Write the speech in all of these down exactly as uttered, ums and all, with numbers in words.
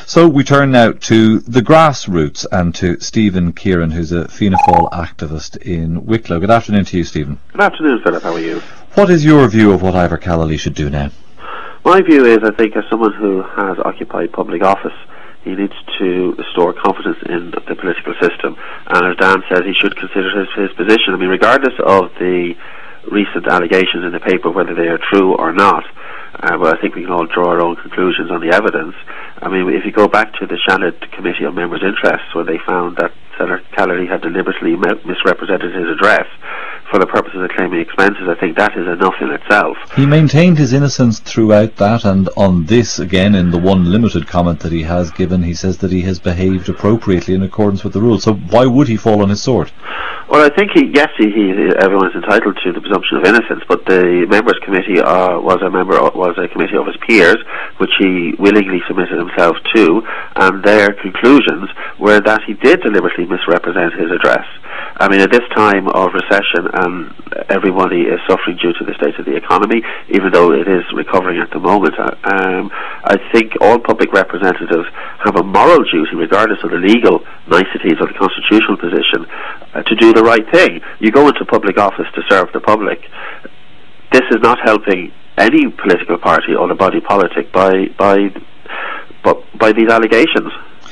So we turn now to the grassroots and to Stephen Kieran, who's a Fianna Fáil activist in Wicklow. Good afternoon to you, Stephen. Good afternoon, Philip. How are you? What is your view of what Ivor Callally should do now? My view is, I think, as someone who has occupied public office, he needs to restore confidence in the political system. And as Dan says, he should consider his, his position. I mean, regardless of the recent allegations in the paper, whether they are true or not, uh, but I think we can all draw our own conclusions on the evidence. I mean, if you go back to the Shannon Committee on Members' Interests, where they found that Senator Callally had deliberately misrepresented his address for the purposes of claiming expenses, I think that is enough in itself. He maintained his innocence throughout that, and on this, again, in the one limited comment that he has given, he says that he has behaved appropriately in accordance with the rules. So why would he fall on his sword? Well, I think he, yes, he, he, everyone is entitled to the presumption of innocence, but the members' committee uh, was a member of, was a committee of his peers, which he willingly submitted himself to, and their conclusions were that he did deliberately misrepresent his address. I mean, at this time of recession, and everybody is suffering due to the state of the economy, even though it is recovering at the moment, um, I think all public representatives have a moral duty, regardless of the legal niceties of the constitutional position, uh, to do the right thing. You go into public office to serve the public. This is not helping any political party or the body politic by by by, by these allegations.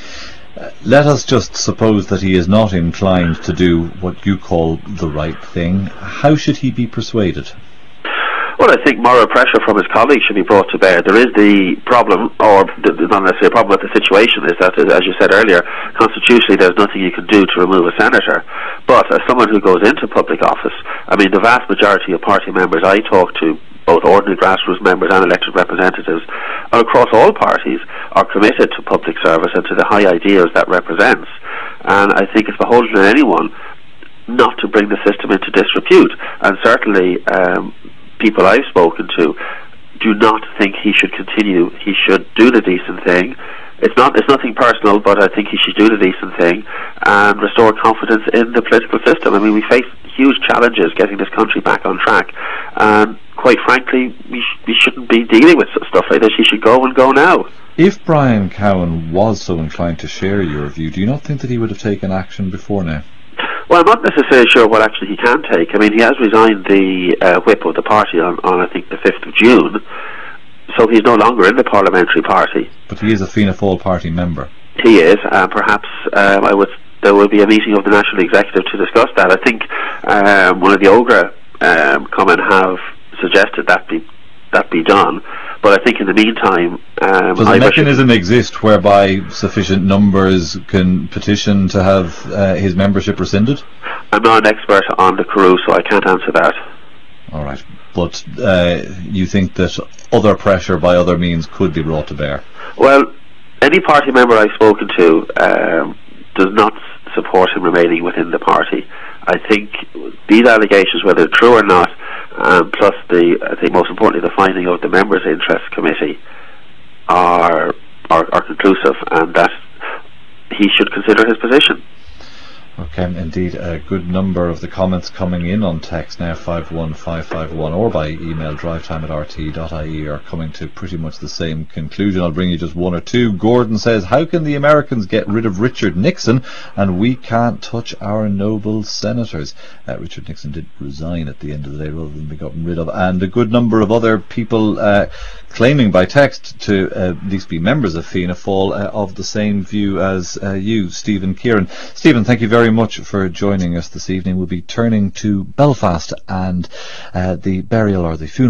Uh, let us just suppose that he is not inclined to do what you call the right thing. How should he be persuaded? Well, I think moral pressure from his colleagues should be brought to bear. There is the problem, or the, not necessarily a problem, but the situation is that, as you said earlier, constitutionally there's nothing you can do to remove a senator. But as someone who goes into public office, I mean, the vast majority of party members I talk to, both ordinary grassroots members and elected representatives, and across all parties, are committed to public service and to the high ideals that represents. And I think it's beholden on anyone not to bring the system into disrepute. And certainly, um, people I've spoken to do not think he should continue. He should do the decent thing. It's not. It's nothing personal, but I think he should do the decent thing and restore confidence in the political system. I mean, we face huge challenges getting this country back on track, and quite frankly, we, sh- we shouldn't be dealing with stuff like this. He should go and go now. If Brian Cowan was so inclined to share your view, do you not think that he would have taken action before now? Well, I'm not necessarily sure what action he can take. I mean, he has resigned the uh, whip of the party on, on, I think, the fifth of June, so he's no longer in the parliamentary party. But he is a Fianna Fáil party member. He is, and perhaps um, I would. there will be a meeting of the National Executive to discuss that. I think um, one of the Ogra um, comment have suggested that be that be done. But I think in the meantime... Um, Does a mechanism exist whereby sufficient numbers can petition to have uh, his membership rescinded? I'm not an expert on the Carew, so I can't answer that. All right. But uh, you think that other pressure by other means could be brought to bear? Well, any party member I've spoken to um, does not support him remaining within the party. I think these allegations, whether true or not, um, plus the, I think most importantly, the finding of the Members' Interest Committee are, are are conclusive, and that he should consider his position. Okay, indeed, a good number of the comments coming in on text now, five one five five one, or by email, drivetime at r t dot i e, are coming to pretty much the same conclusion. I'll bring you just one or two. Gordon says, how can the Americans get rid of Richard Nixon and we can't touch our noble senators? Uh, Richard Nixon did resign at the end of the day rather than be gotten rid of. And a good number of other people uh, claiming by text to uh, at least be members of Fianna Fáil uh, of the same view as uh, you, Stephen Kieran. Stephen, thank you very much for joining us this evening. We'll be turning to Belfast and uh, the burial or the funeral